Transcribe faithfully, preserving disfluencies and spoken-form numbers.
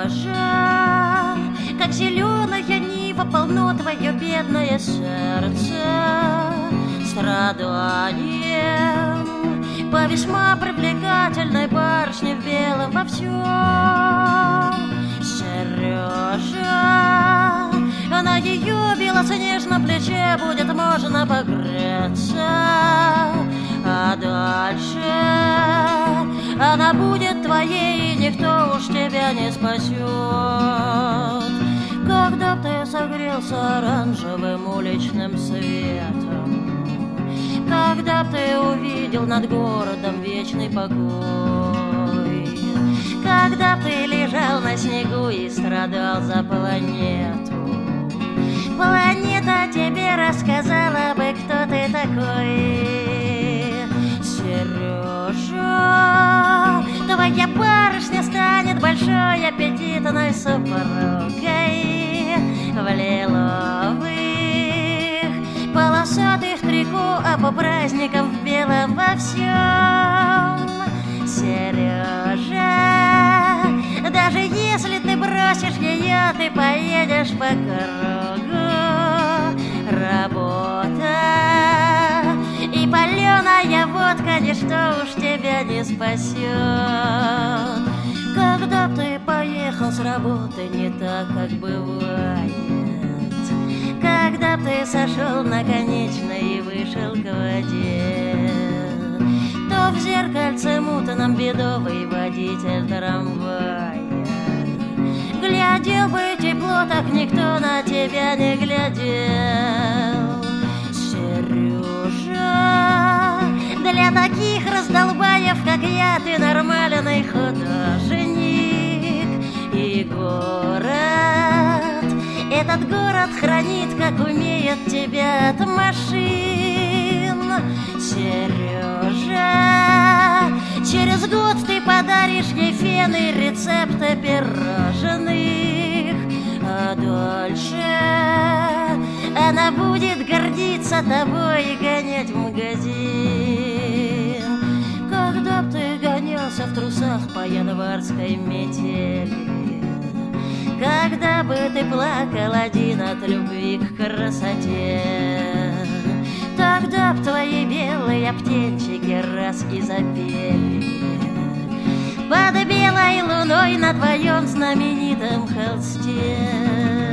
Сережа, как зеленая нива полно твое бедное сердце страданием по весьма привлекательной барышне в белом во всем. Сережа, на ее белоснежном плече будет можно погреться, а дальше она будет твоей, и никто уж тебя не спасет. Когда б ты согрелся оранжевым уличным светом, когда б ты увидел над городом вечный покой, когда б ты лежал на снегу и страдал за планету, планета тебе рассказала бы, кто ты такой. Сережа, твоя барышня станет большой аппетитной супругой в лиловых полосатых трико, а по праздникам в белом во всем. Сережа, даже если ты бросишь ее, ты поедешь по кругу. Работа и паленая водка, ничто уж тебя не спасет. Когда ты поехал с работы, не так, как бывает, когда ты сошел на конечной и вышел к воде, то в зеркальце мутном бедовый водитель трамвая глядел бы тепло, так никто на тебя не глядел. Сережа, для таких раздолбаев, как я, ты нормальный художник. И город, этот город хранит, как умеет тебя от машин. Сережа, через год ты подаришь ей фен и рецепты пирожных, а дальше она будет гордиться тобой и гонять в магазин. Когда б ты гонялся в трусах по январской метели, когда бы ты плакал один от любви к красоте, тогда б твои белые птенчики раз и запели под белой луной на твоем знаменитом холсте.